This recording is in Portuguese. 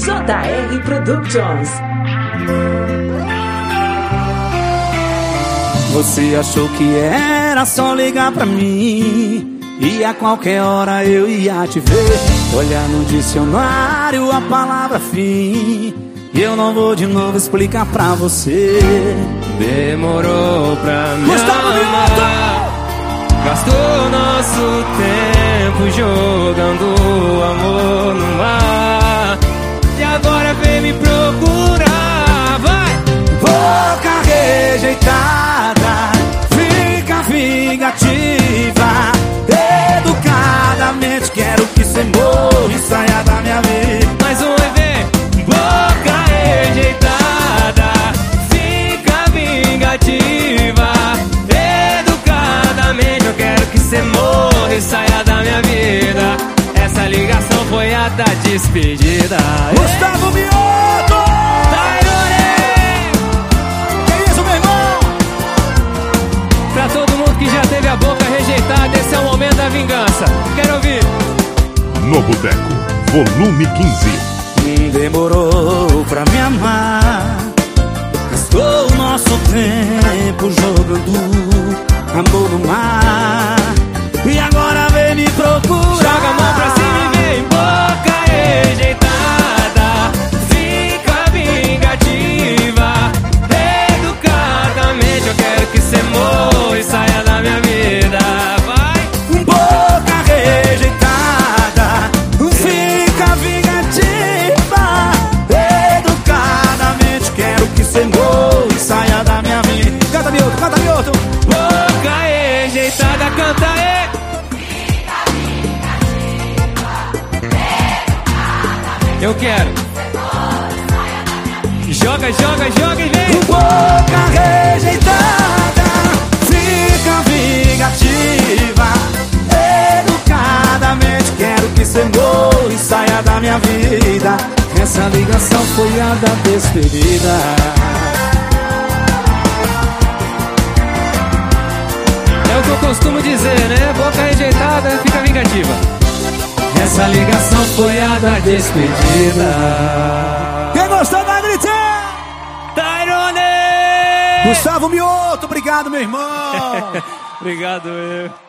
JR Productions. Você achou que era só ligar pra mim e a qualquer hora eu ia te ver. Olhar no dicionário a palavra fim e eu não vou de novo explicar pra você. Demorou pra me amar, gastou nosso tempo jogando amor no mar, e agora vem me procurar, vai! Boca rejeitada, fica vingativa, educadamente quero que cê morra e saia da minha vida. Mais um EV, boca rejeitada, fica vingativa, educadamente eu quero que cê morra e saia da minha vida. Essa ligação foi a da despedida. Gustavo Mioto! Que isso, meu irmão? Pra todo mundo que já teve a boca rejeitada, esse é o momento da vingança. Quero ouvir. No Boteco, volume 15. Demorou pra me amar, gastou o nosso tempo jogando amor no mar, e agora vem me procurar. Joga a mão pra cima e vem. Boca rejeitada, fica vingativa, educadamente eu quero que cê morra e saia da minha vida. Vai! Boca rejeitada, fica vingativa, educadamente quero que cê morra e saia da minha vida. Canta, Milton, canta, Milton. Boca rejeitada, canta aí. Eu quero. Joga, joga, joga e vem. Boca rejeitada, fica vingativa, educadamente quero que cê morra e saia da minha vida. Essa ligação foi a da despedida. É o que eu costumo dizer, né? Boca rejeitada, fica vingativa. Essa ligação foi a da despedida. Quem gostou da grite? Tyrone! Gustavo Mioto, obrigado, meu irmão. Obrigado, eu.